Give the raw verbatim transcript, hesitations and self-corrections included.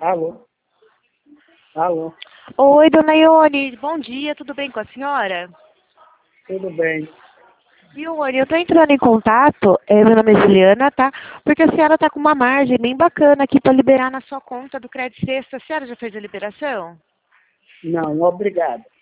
Alô? Alô? Oi, dona Ione, bom dia, tudo bem com a senhora? Tudo bem? Ione, eu tô entrando em contato, é, meu nome é Juliana, tá? Porque a senhora tá com uma margem bem bacana aqui para liberar na sua conta do Crédito Sexta. A senhora já fez a liberação? Não, obrigado.